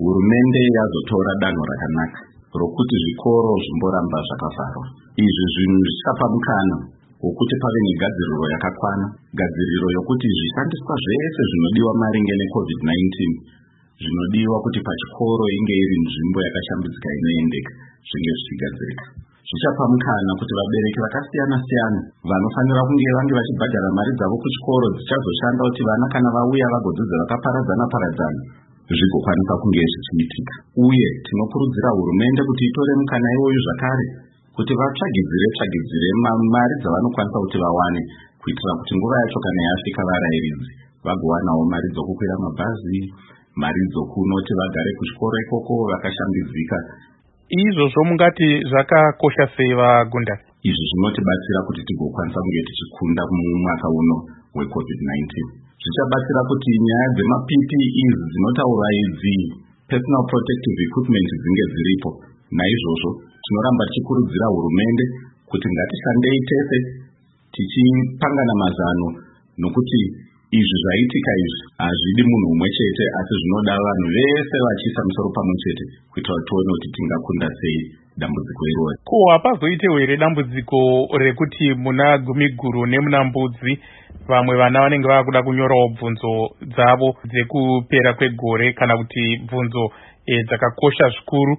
hurumende yazotora danho rakanaka rokuti zvikoro zvimboramba zvakavharwa. Izvi zvinhu zvichapa mukana wokuti pave negadziriro yakakwana, gadziriro yokuti zvishandiswa zvese zvinodiwa maringe neCovid-19 zvinodiwa kuti pachikoro inge iri nzvimbo yakashambidzika inoendeka zvinge zvichigadzirika. Zvichapa mukana kuti vabereki vakasiyana-siyana vanofanira kunge vange vachibhadhara mari dzavo kuchikoro dzichazoshanda kuti vana kana vauya vagodzidza vakaparadzana zvigokwanisa kunge zvichiitika. Uye tinokurudzira hurumende kuti itore mukana iwoyu zvakare kuti vatsvagidzire mari dzavanokwanisa kuti vawane kuitira kuti nguva yacho kana yasvika varayiridzi vagowanawo mari dzokukwira mabhazi, mari dzokunoti vagare kuchikoro ikoko vakashambidzika. Izvozvo mungati zvakakosha sei vaGunda? Izvi zvinotibatsira kuti tigokwanisa kunge tichikunda mumwaka uno weCovid-19. Zvichabatsira kuti nyaya dzema-PPEs dzinotaura idzi, personal protective equipment, dzinge dziripo. Naizvozvo tinoramba tichikurudzira hurumende kuti ngatishandei tese tichipangana mazano, nokuti izvi zvaitika izvi hazvidi munhu umwe chete asi zvinoda vanhu vese vachiisa musoro pamwe chete kuitira kuti tione kuti tingakunda sei dambudziko iroro. Ko hapazoitewo here dambudziko rekuti muna Gumiguru nemuna Mbudzi vamwe vana vanenge vakuda kunyorawo bvunzo dzavo dzekupera kwegore kana kuti bvunzo dzakakosha zvikuru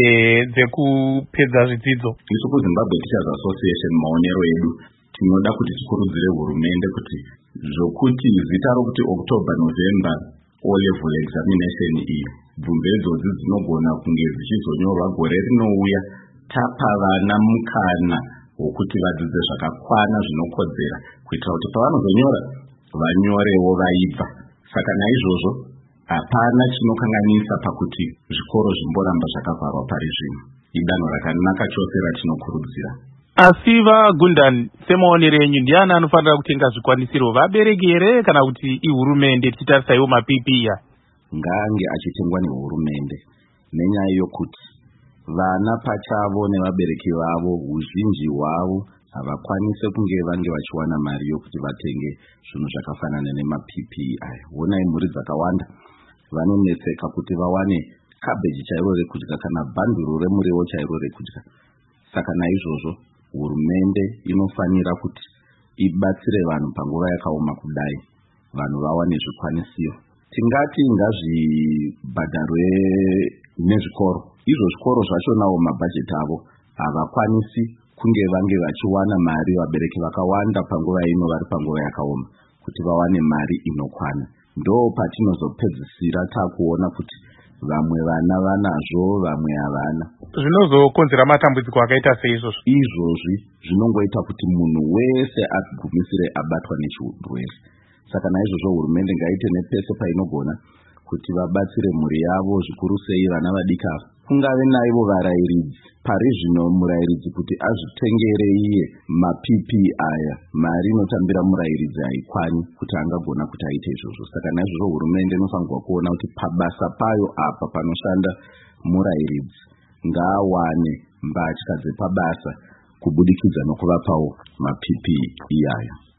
dzekupedza zvidzidzo? Isu kuZimbabwe Teachers Association maonero edu tinoda kuti tikurudzire hurumende kuti zvokuti zita rokuti October November O level examination iyi bvunzo idzodzi dzinogona kunge dzichizonyorwa gore rinouya tapa vana mukana wokuti vadzidze zvakakwana zvinokodzera kuitira kuti pavanozonyora vanyorewo vaibva. Saka naizvozvo hapana chinokanganisa pakuti zvikoro zvimboramba zvakavharwa pari zvino. Idanho rakanaka chose ratinokurudzira. Asi vaGunda, semaonero enyu ndiani anofanira kutenga zvikwanisiro, vabereki here kana kuti ihurumende tichitarisa iwo maPPE? Ngaange achitengwa nehurumende, nenyaya yokuti vana pachavo nevabereki vavo huzhinji hwavo havakwanise kunge vange vachiwana mari yokuti vatenge zvinhu zvakafanana nemaPPE aya. Honai mhuri dzakawanda vanonetseka kuti vawane kabeji chairo rekudya kana bhanduru remuriwo chairo rekudya. Saka naizvozvo hurumende inofanira kuti ibatsire vanhu panguva yakaoma kudai, vanhu vawane zvikwanisiro. Tingati ngazvibhadharwe nezvikoro. Izvo zvikoro zvachonawo mabhajeti avo havakwanisi kunge vange vachiwana mari vabereki vakawanda panguva ino vari panguva yakaoma kuti vawane mari inokwana. Ndo patinozopedzisira takuona kuti vamwe vana vanazvo vamwe havana. Zvinozokonzera matambudziko akaita seizvozvo? Izvozvi zvinongoita kuti munhu wese agumisire abatwa nechirwere. Saka naizvozvo hurumende ngaite nepese painogona kuti vabatsire mhuri yavo, zvikuru sei vana vadika. Kungave naivo varayiridzi. Pari zvino murayiridzi kuti azvitengere iye maPPE aya, mari inotambira murayiridzi haikwani kuti angagona kuti aite izvozvo. Saka naizvozvo hurumende inofanirwa kuona kuti pabasa payo apa panoshanda murayiridzi ngaawane mbatya dzepabasa kubudikidza nokuvapawo maPPE iyayo.